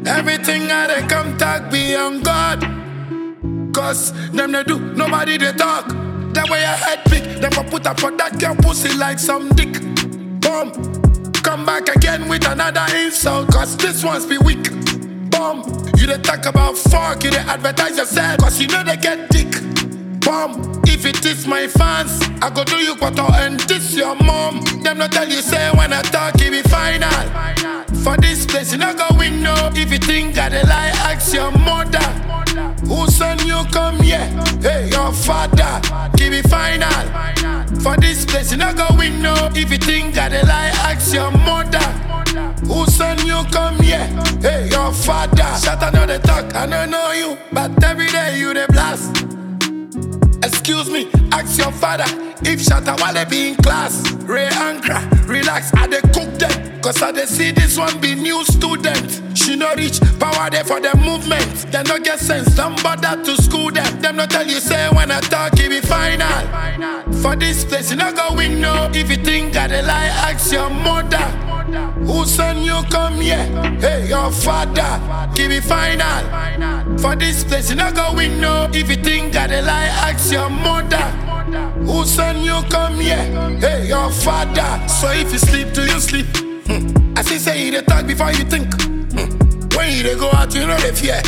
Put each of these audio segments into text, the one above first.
Everything I they come talk be on God. Cause them they do, nobody they talk. That way your head big, them go put up for that girl pussy like some dick. Boom, come back again with another insult. Cause this one's be weak. Boom, you they talk about fuck, you they advertise yourself. Cause you know they get dick. Boom, if it is my fans, I go do you quarter and this your mom. Them not tell you say when I talk it be final. For this place you not go win no. If you think I dey lie, ask your mother. Who send you come here? Hey, your father. Give it final. For this place you not go win no. If you think I dey lie, ask your mother. Who send you come here? Hey, your father. Shut up, know the talk, I don't know you, but every day you the blast. Excuse me, ask your father if Shatta Wale be in class. Ray Ankra, relax, I dey cook them. Cause I dey see this one be new student. She no reach power there for the movement. They no get sense, don't bother to school them. Them no tell you say when I talk it be final. For this place you no go win no. If you think I dey lie, ask your mother. Who send you come here? Hey, your father. Give it final. For this place you no go win no. If you think I dey lie, ask your mother. Who send you come here? Hey, your father. So if you sleep, do you sleep? I see say you dey talk before you think. When you dey go out, you know they fear.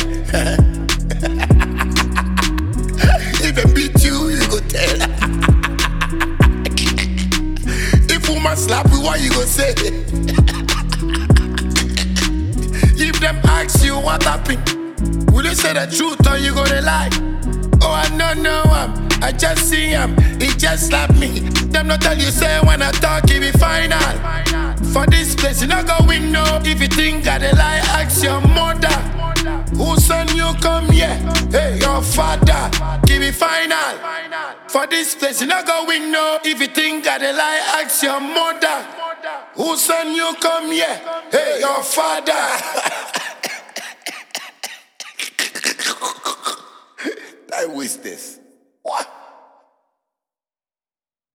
If they beat you, you go tell. If woman slap you, what you go say? If them ask you what happened, will you say the truth or you gonna lie? Oh, I don't know him, I just see him, he just slapped me. Them not tell you say when I talk it be final. For this place you not go win no. If you think I dey lie, ask your mother. Who send you come here? Hey, your father. Give it final. For this place you not go win no. If you think I dey lie, ask your mother. Who send you come here? Hey, your father. I wish this.